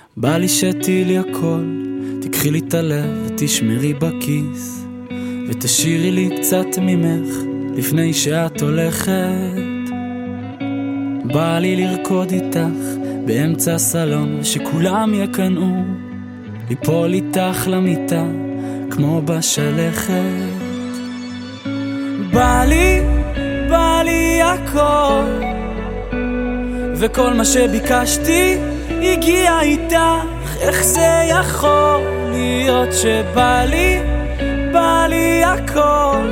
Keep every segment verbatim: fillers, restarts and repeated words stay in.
בא לי שתי לי הכל, תקחי לי את הלב ותשמרי בכיס, ותשאירי לי קצת ממך לפני שאת הולכת. בא לי לרקוד איתך באמצע הסלון, שכולם יקנאו, ליפול איתך למיטה כמו בשלכת. בא לי, בא לי הכל, וכל מה שביקשתי הגיע איתך. איך זה יכול להיות שבא לי, בא לי הכל,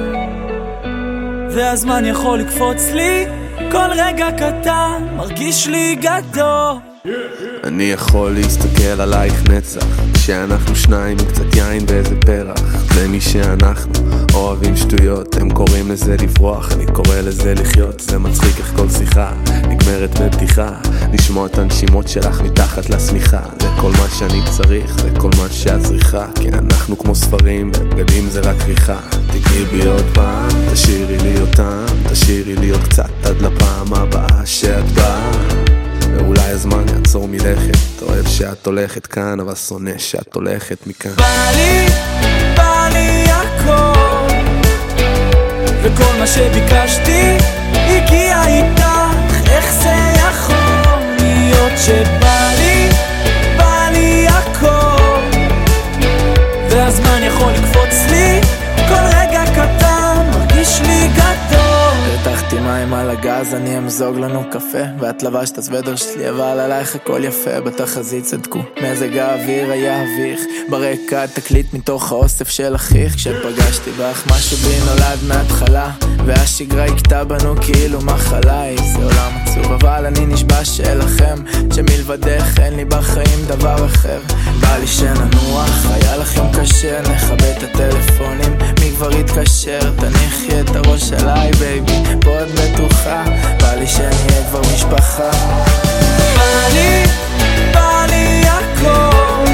והזמן יכול לקפוץ לי כל רגע קטן, מרגיש לי גדול. אני יכול להסתכל עלייך נצח, כשאנחנו שניים עם קצת יין ואיזה פרח. זה מי שאנחנו, אוהבים שטויות, הם קוראים לזה לברוח, אני קורא לזה לחיות. זה מצחיק איך כל שיחה נגמרת בבדיחה, לשמוע את הנשימות שלך מתחת לשמיכה. זה כל מה שאני צריך, זה כל מה שאת צריכה, כי אנחנו כמו ספרים ובגדים זה רק ריחה. תגיעי בי עוד פעם, תשאירי לי אותם, תשאירי לי עוד קצת עד לפעם הבאה שאת באה. ואולי הזמן יעצור מלכת, אוהב שאת הולכת כאן אבל שונא שאת הולכת מכאן. בא לי, בא לי הכל, וכל מה שביקשתי הגיע איתך. איך זה יכול להיות שבא לי, בא לי הכל, והזמן יכול לקפוץ לי כל רגע קטן, מרגיש לי גדול. הרתחתי מים על הגז, אני אמזוג לנו קפה, ואת לבשת הסוודר שלי, אבל עלייך הכל יפה. בתחזית צדקו, מזג האוויר היה אביך, ברקע תקליט מתוך האוסף של אחיך. כשפגשתי בך משהו בי נולד מההתחלה, והשגרה הכתה בנו כאילו מחלה. זה עולם עצוב אבל אני נשבע שלכם, שמלבדך אין לי בחיים דבר אחר. בא לי שננוח, היה לך יום קשה, נכבה את הטלפונים, מי כבר יתקשר, תניחי את הראש עליי בייבי, פה את בטוחה. בא לי שנהיה כבר משפחה. בא לי, בא לי הכל,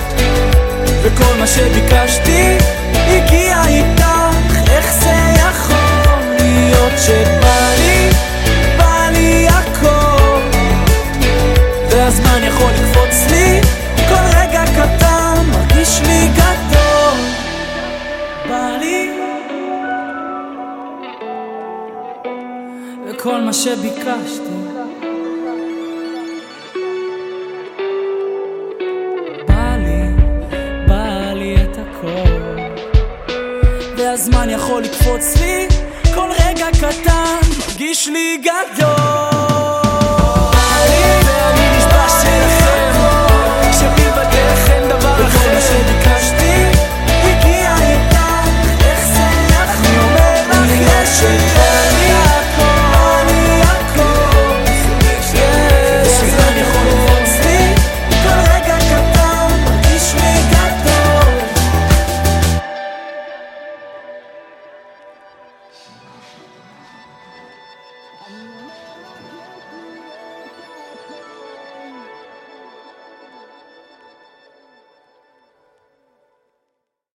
וכל מה שביקשתי הגיע איתך. איך זה יכול להיות שבא לי, בא לי הכל, והזמן יכול לקפוץ לי כל רגע קטן, מרגיש לי גדול. בא לי, וכל מה שביקשתי בא לי, בא לי את הכל, והזמן יכול לקפוץ לי כל רגע קטן, מרגיש לי גדול. בא לי, ואני נשבע שלך